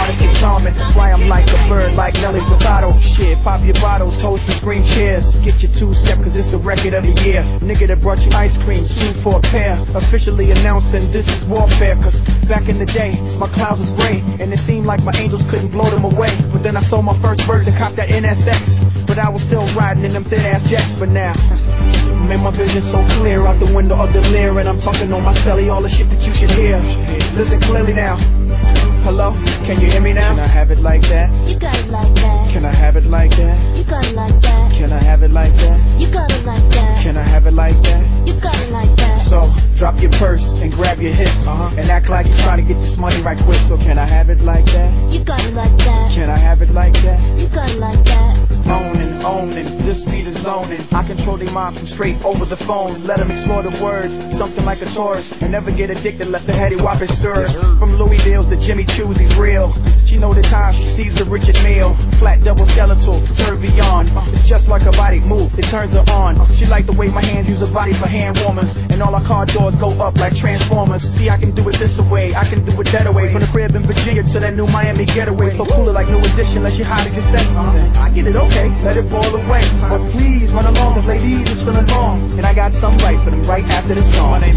modest and charming. Fly, I'm like a bird, like Nelly Furtado. Shit, pop your bottles, toast and scream cheers. Get your two-step, cause it's the record of the year. Nigga that brought you ice cream, sued for a pair. Officially announcing this is warfare. Cause back in the day, my clouds was gray, and it seemed like my angels couldn't blow them away. But then I sold my first bird to cop that NSX. But I was still riding in them thin-ass jets. But now, made my vision so clear out the window of the Lear. And I'm talking on my celly, all the shit that you should hear. Listen clearly now. Hello, can you hear me now? Can I have it like that? You got it like that. Can I have it like that? You got it like that. Can I have it like that? You got it like that. Can I have it like that? You got it like that. So, drop your purse and grab your hips, and act like you're trying to get this money right quick. So can I have it like that? You got it like that. Can I have it like that? You got it like that. Owning, this beat is zoning. I control their mind from straight over the phone. Let them explore the words, something like a tourist. And never get addicted unless the heady whop is stirred. From Louis Deals to Jimmy Choo's, he's real. She know the time she sees the Richard Mille. Flat double skeletal, tourbillon. It's just like a body move, it turns her on. She like the way my hands use her body for hand warmers. And all our car doors go up like Transformers. See, I can do it this way, I can do it that way. From the crib in Virginia to that new Miami getaway. So cooler like New Edition, unless you hide as you say. I get it, okay, let it boil away. But please run along, cause ladies is feeling wrong. And I got something right for them right after this song.